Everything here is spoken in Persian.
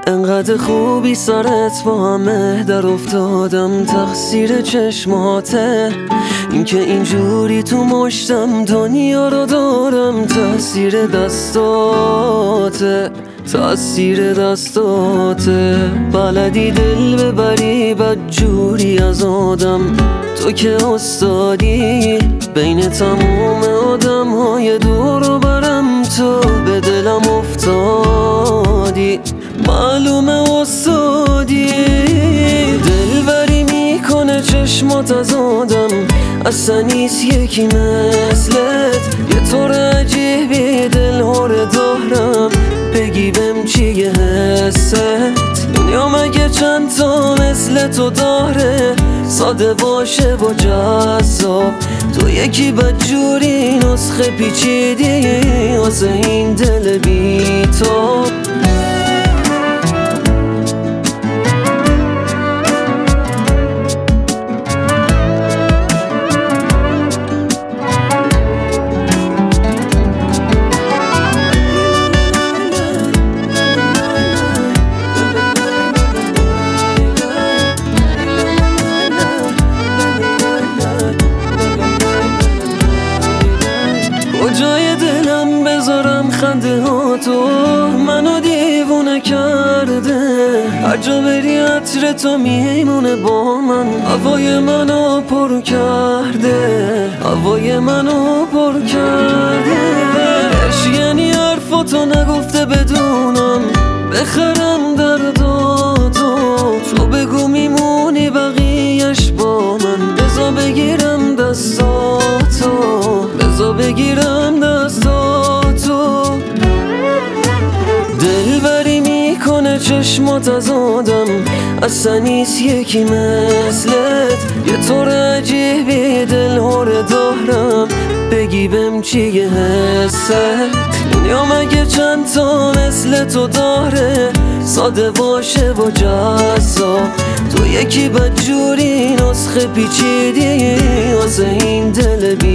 انقدر خوبی سرت با همه در افتادم، تقصیر چشماته. اینکه اینجوری تو مشتم دنیا رو دارم، تأثیر دستاته، تأثیر دستاته. بلدی دل ببری بدجوری از آدم، تو که استادی بین تموم آدم های دور و برم. تو به دلم افتادی، معلومه استادی. دلبری میکنه چشمات از آدم، اصلا نیست یکی مثلت. یه طور عجیبی دل هر دارم، بگی بهم چیه حست. دنیا مگه چند تا مثل تو داره، ساده باشه و جذاب. تو یکی بدجوری نسخه پیچیدی واسه این دل بی‌تاب. جای دلم بذارم خنده ها تو منو دیوونه کرده. هر جا بری عطر تو میمونه با من، هوای منو پر کرده، هوای منو پر کرده. عشق یعنی حرفاتو نگفته بدونم، بخرم درداتو. تو بگو میمونی بقیه‌اش با من، بذار بگیرم دستاتو، بذار بگیرم دستاتو. دلبری میکنه چشمات از آدم، اصلا نیست یکی مثلت. یه طور عجیبی دل هر دارم، بگی بهم چیه حست. دنیا مگه چند تا مثل تو داره، ساده باشه و جذاب. تو یکی بدجوری نسخه پیچیدی واسه این دل